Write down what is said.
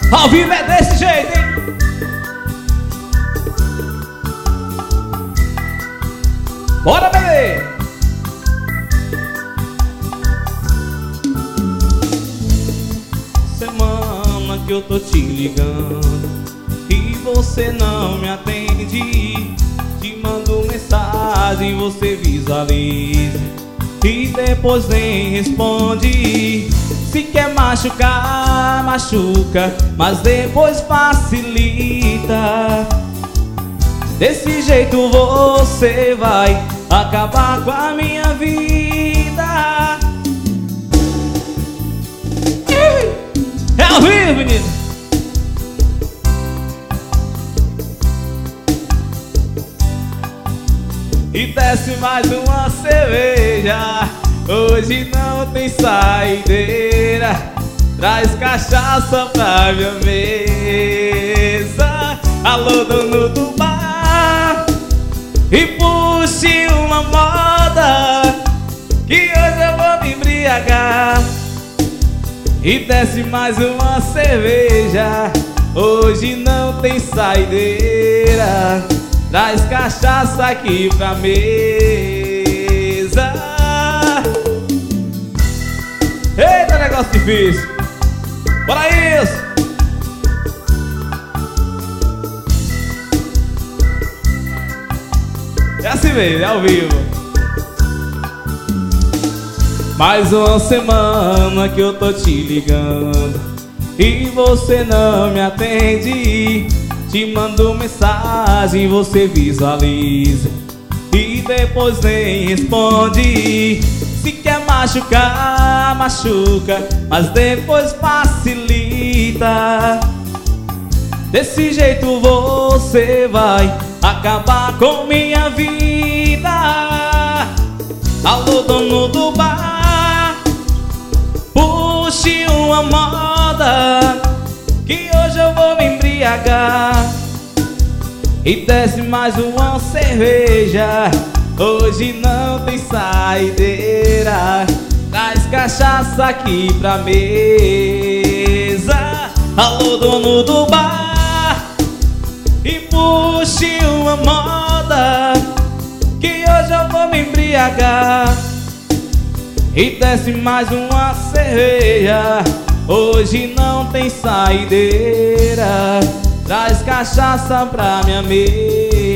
Ao vivo é desse jeito, hein? Bora, bebê! Semana que eu tô te ligando e você não me atende. Te mando mensagem, você visualiza e depois nem responde. Se quer machucar, machuca, mas depois facilita. Desse jeito você vai acabar com a minha vida. É ao vivo, menino. E desce mais uma cerveja. Hoje não tem saideira. Traz cachaça pra minha mesa. Alô, dono do bar, e puxe uma moda, que hoje eu vou me embriagar. E desce mais uma cerveja. Hoje não tem saideira. Traz cachaça aqui pra mesa. Eita, negócio difícil. Bora isso. É assim mesmo, é ao vivo. Mais uma semana que eu tô te ligando e você não me atende. Te mando mensagem, você visualiza e depois nem responde. Se quer machucar, machuca, mas depois facilita. Desse jeito você vai acabar com minha vida. Alô, dono do bar, puxe uma moda, que hoje eu vou me embriagar. E desce mais uma cerveja. Hoje não tem saideira. Traz cachaça aqui pra mesa. Alô, dono do bar, e puxe uma moda, que hoje eu vou me embriagar. E desce mais uma cerveja. Hoje não tem saideira. Traz cachaça pra minha mesa.